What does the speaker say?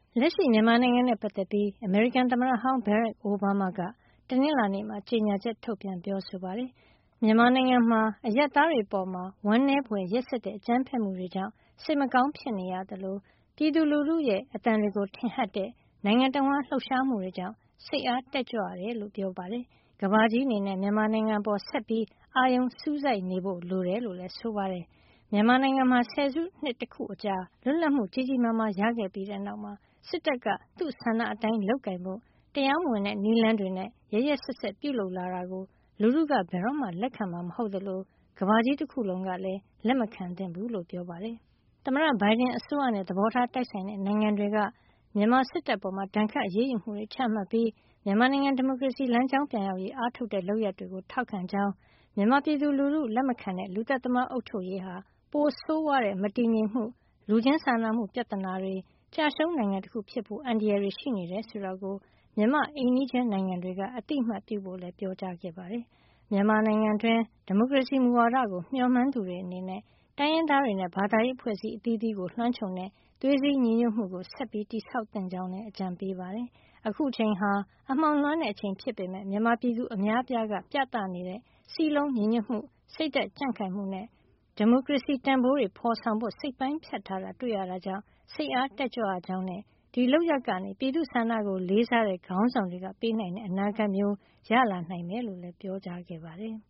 လက်ရှိမြန်မာနိုင်ငံနဲ့ပတ်သက်ပြီးအမေရိကန်သမ္မတဟောင်း Barack Obama ကတနင်္လာနေ့မှာကြေညာချက်ထုတ်ပြန်ပြောဆိုပါတယ်။ မြန်မာနိုင်ငံမှာအရပ်သားတွေအပေါ်ဝမ်းနည်းဖွယ်ရက်စက်တဲ့အကြမ်းဖက်မှုတွေကြောင့်စိတ်မကောင်းဖြစ်နေရသလိုပြည်သူလူထုရဲ့အသံတွေကိုထင်ဟပ်တဲ့နိုင်ငံတဝှမ်းလှုပ်ရှားမှုတွေကြောင့်စိတ်အားတက်ကြွရတယ်လို့ပြောပါတယ်။ကမ္ဘာကြီးအနေနဲ့မြန်မာနိုင်ငံအပေါ်ဆက်ပြီးအာရုံစူးစိုက်နေဖို့လိုတယ်လို့လည်းဆိုပါတယ်။မြန်မာနိုင်ငံမှာဆယ်စုနှစ်တခုအကြာလွတ်လပ်မှုကြီးကြီးမားမားရခဲ့ပြီးတဲ့နောက်မှာစစ်တပ်ကသူ့ဆန္ဒအတိုင်းလုပ်ကိုင်ဖို့တရားမဝင်တဲ့နည်းလမ်းတွေနဲ့ရက်ရက်စက်စက်ပြုလုပ်လာတာကိုလူထုကဘယ်တော့မှလက်ခံမှာမဟုတ်သလိုကမ္ဘာကြီးတစ်ခုလုံးကလည်းလက်မခံသင့်ဘူးလို့ပြောပါတယ်။သမ္မတဘိုင်ဒန်အစိုးရနဲ့သဘောထားတိုက်ဆိုင်တဲ့နိုင်ငံတွေကမြန်မာစစ်တပ်ပေါ်ဒဏ်ခတ်အရေးယူမှုတွေချမှတ်ပြီးမြန်မာနိုင်ငံဒီမိုကရေစီလမ်းကြောင်းပြန်ရောက်ရေးအားထုတ်တဲ့လုပ်ရပ်တွေကိုထောက်ခံကြောင်းမြန်မာပြည်သူလူထုလက်မခံတဲ့လူသက်သမားအုပ်ချုပ်ရေးဟာပိုဆိုးဝါးတဲ့မတည်ငြိမ်မှုလူချင်းစာနာမှုပြဿနာတွေကျရှုံးနိုင်ငံတစ်ခုဖြစ်ဖို့အန္တရာယ်တွေရှိနေတယ်ဆိုတာကိုမြန်မာအိမ်နီးချင်းနိုင်ငံတွေကအသိမှတ်ပြုဖို့လည်းပြောကြားခဲ့ပါတယ်။မြန်မာနိုင်ငံတွင်းဒီမိုကရေစီမူဝါဒကိုမျှော်မှန်းသူတွေအနေနဲ့တိုင်းရင်းသားတွေနဲ့ဘာသာရေးအဖွဲ့အစည်းအသီးသီးကိုလွှမ်းခြုံတဲ့သွေးစည်းညီညွတ်မှုကိုဆက်ပြီးတည်ဆောက်သင့်ကြောင်းလည်းအကြံပေးပါတယ်။အခုအချိန်ဟာအမှောင်လွှမ်းတဲ့အချိန်ဖြစ်ပေမဲ့မြန်မာပြည်သူအများအပြားကပြသနေတဲ့စည်းလုံးညီညွတ်မှုစိတ်ဓာတ်ကြံ့ခိုင်မှုနဲ့ဒီမိုကရေစီတန်ဖိုးတွေဖော်ဆောင်ဖို့စိတ်ပိုင်းဖြတ်ထားတာတွေ့ရတာကြောင့်စိတ်အားတက်ကြွရကြောင်းနဲ့ဒီလုပ်ရပ်ကနေပြည်သူဆန္ဒကိုလေးစားတဲ့ခေါင်းဆောင်တွေကပေးနိုင်တဲ့အနာဂတ်မျိုးရလာနိုင်မယ်လို့လည်းပြောကြားခဲ့ပါတယ်။